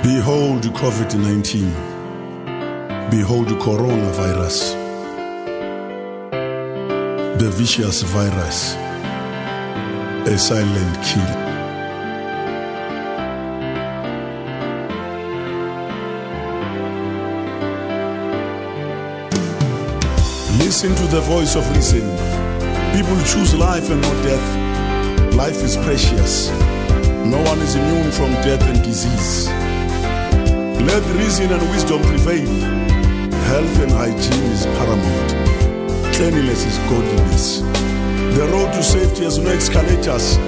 Behold COVID-19. Behold coronavirus. The vicious virus. A silent killer. Listen to the voice of reason. People choose life and not death. Life is precious. No one is immune from death and disease. Let reason and wisdom prevail. Health and hygiene is paramount. Cleanliness is godliness. The road to safety has no escalators.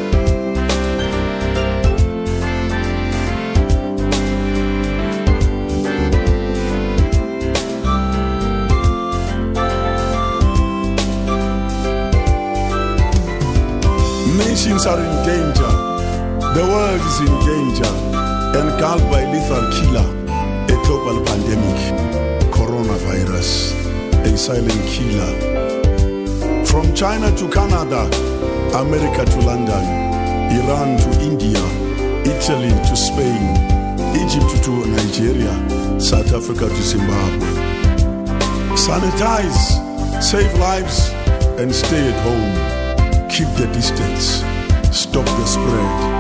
Nations are in danger. The world is in danger, engulfed by lethal killer, a global pandemic, coronavirus, a silent killer. From China to Canada, America to London, Iran to India, Italy to Spain, Egypt to Nigeria, South Africa to Zimbabwe. Sanitize, save lives, and stay at home. Keep the distance. Stop the spread.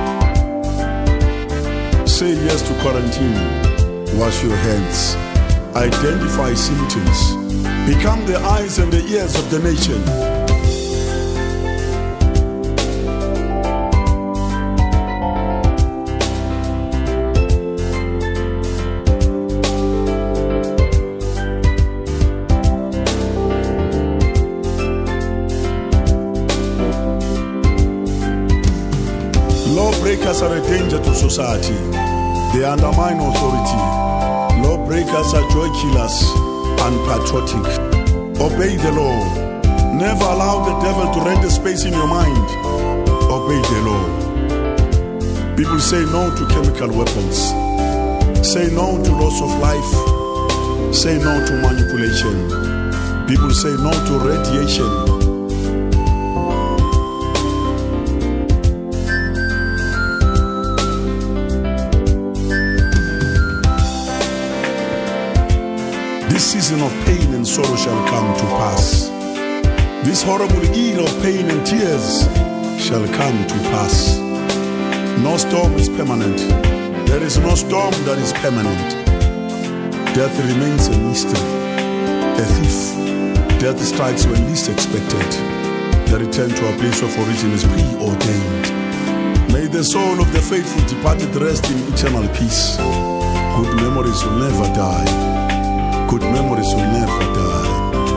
Say yes to quarantine. Wash your hands. Identify symptoms. Become the eyes and the ears of the nation. Lawbreakers are a danger to society. They undermine authority. Lawbreakers are joy killers, unpatriotic. Obey the law. Never allow the devil to rent a space in your mind. Obey the law. People say no to chemical weapons. Say no to loss of life. Say no to manipulation. People say no to radiation. This season of pain and sorrow shall come to pass. This horrible year of pain and tears shall come to pass. No storm is permanent. There is no storm that is permanent. Death remains a mystery. A thief. Death strikes when least expected. The return to our place of origin is preordained. May the soul of the faithful departed rest in eternal peace. Good memories will never die. Good memories will never die.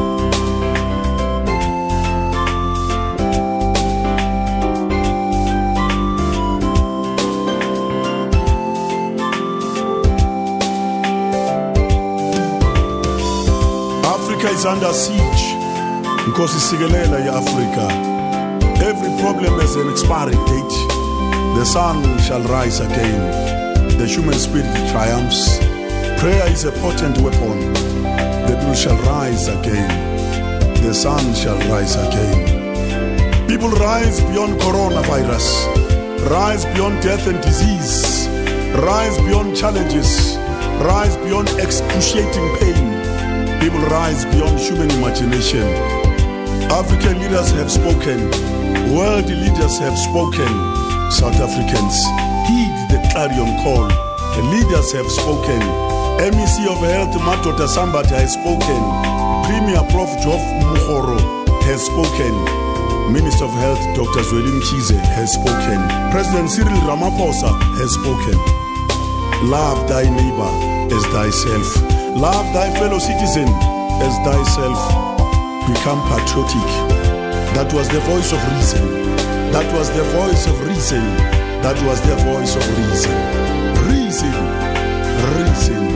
Africa is under siege because isigelela Africa. Every problem has an expiry date. The sun shall rise again. The human spirit triumphs. Prayer is a potent weapon. The people shall rise again. The sun shall rise again. People rise beyond coronavirus. Rise beyond death and disease. Rise beyond challenges. Rise beyond excruciating pain. People rise beyond human imagination. African leaders have spoken. World leaders have spoken. South Africans, heed the clarion call. The leaders have spoken. MEC of Health Madoda Sambata has spoken. Premier Prof. Jof Muhoro has spoken. Minister of Health Dr. Zweli Mkhize has spoken. President Cyril Ramaphosa has spoken. Love thy neighbor as thyself. Love thy fellow citizen as thyself. Become patriotic. That was the voice of reason. That was the voice of reason. That was the voice of reason. Reason. Reason.